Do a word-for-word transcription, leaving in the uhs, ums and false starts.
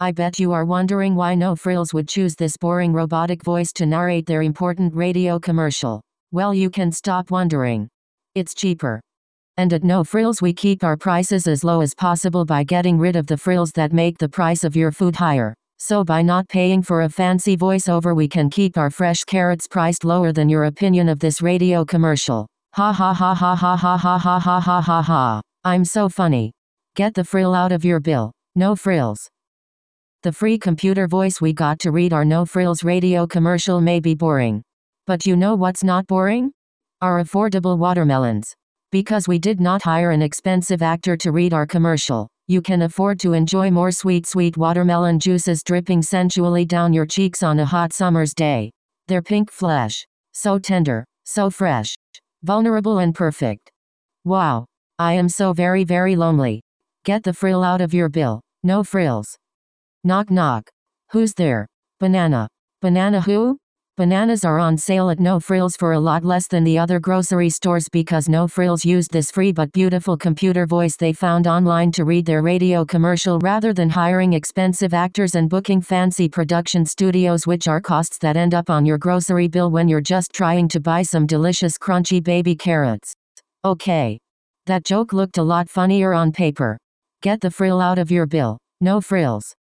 I bet you are wondering why No Frills would choose this boring robotic voice to narrate their important radio commercial. Well, you can stop wondering. It's cheaper. And at No Frills we keep our prices as low as possible by getting rid of the frills that make the price of your food higher. So by not paying for a fancy voiceover we can keep our fresh carrots priced lower than your opinion of this radio commercial. Ha ha ha ha ha ha ha ha ha ha ha ha. I'm so funny. Get the frill out of your bill. No Frills. The free computer voice we got to read our No Frills radio commercial may be boring. But you know what's not boring? Our affordable watermelons. Because we did not hire an expensive actor to read our commercial, you can afford to enjoy more sweet sweet watermelon juices dripping sensually down your cheeks on a hot summer's day. Their pink flesh. So tender, so fresh, vulnerable and perfect. Wow. I am so very very lonely. Get the frill out of your bill. No Frills. Knock knock. Who's there? Banana. Banana who? Bananas are on sale at No Frills for a lot less than the other grocery stores because No Frills used this free but beautiful computer voice they found online to read their radio commercial rather than hiring expensive actors and booking fancy production studios, which are costs that end up on your grocery bill when you're just trying to buy some delicious crunchy baby carrots. Okay. That joke looked a lot funnier on paper. Get the frill out of your bill. No Frills.